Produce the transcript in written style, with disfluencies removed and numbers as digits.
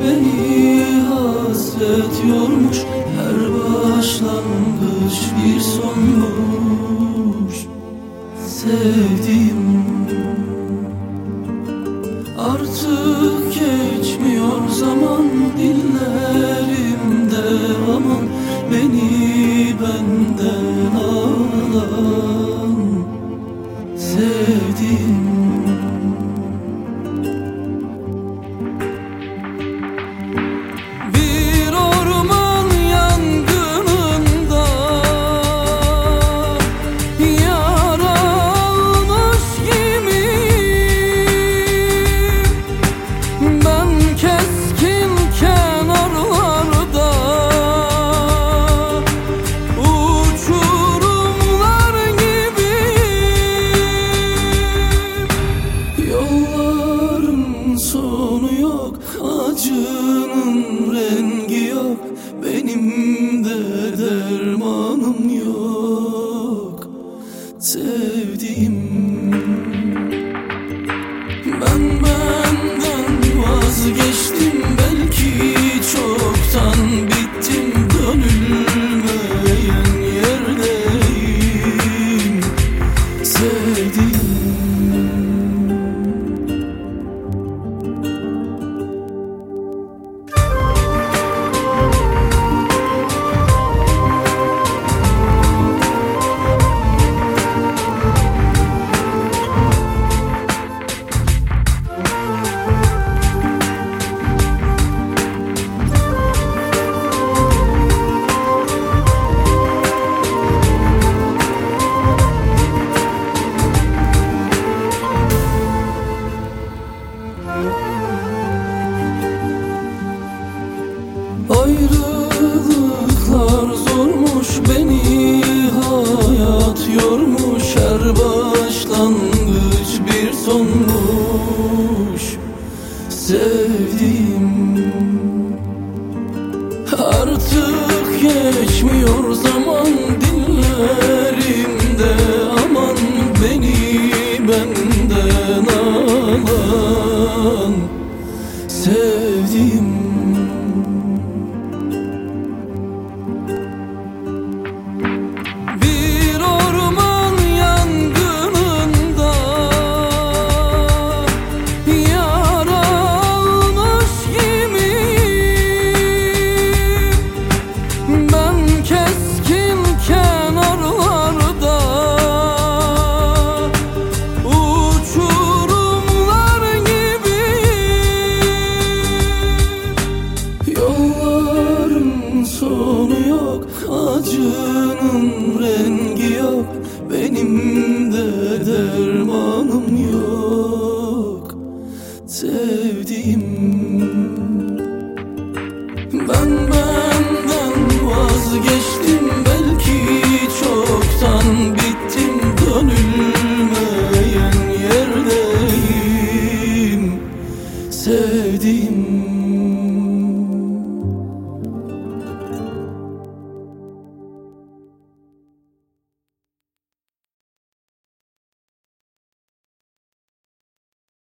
beni hasret yormuş. Her başlangıç bir sonmuş. Sevdim, artık geçmiyor zaman dillerimde. Aman beni benden alan. Sevdim, bir orman yangınında yara almış gibiyim. Ben keskin kenarlarda uçurumlar gibiyim. Yolların sonu yok, acının rengi yok. Benim de dermanım yok. Sevdim, ben benden vazgeçtim. Belki çoktan bittim. Dönülmeyen yerdeyim. Sevdim, ayrılıklar zormuş, beni hayat yormuş. Her başlangıç bir sonmuş. Sevdim, artık geçmiyor zaman dillerimde. Aman beni benden alan. Sevdim, bir orman yangınında yara almış gibiyim. Ben keskin kenarlarda uçurumlar gibiyim. Yolların sonu yok, acının rengi yok. Benim de dermanım yok. Sevdim, ben benden vazgeçtim. Belki çoktan bittim. Dönülmeyen yerdeyim. Sevdim.